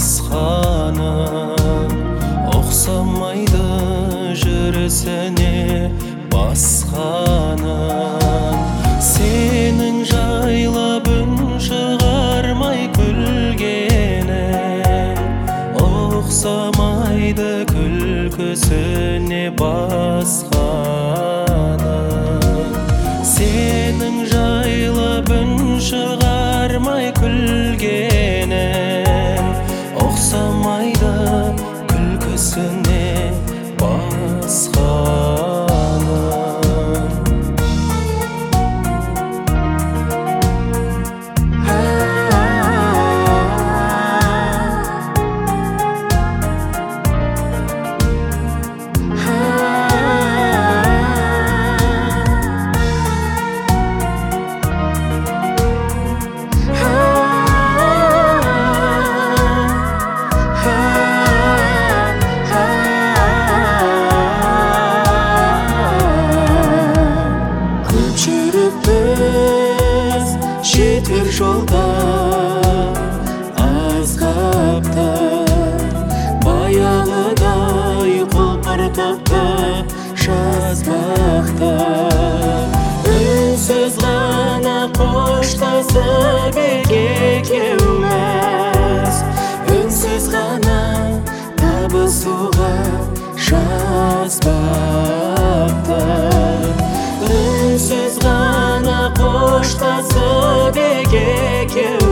басқаның ұқсамайды жүрісіне басқаның сенің жайлап үн шығармай күлгенің ұқсамайды күлкісіне басқаның сенің жайлап үн шығармай күлгенің ұқсамайды күлкісіне басқаның. Біз жетер жолда азғаптар баяғыдай құлпыртыпты жазбақтар үнсіз ғана қоштасып екеуміз үнсіз ғана табысуға жазбақтар үнсіз ғана қоштасып екеуміз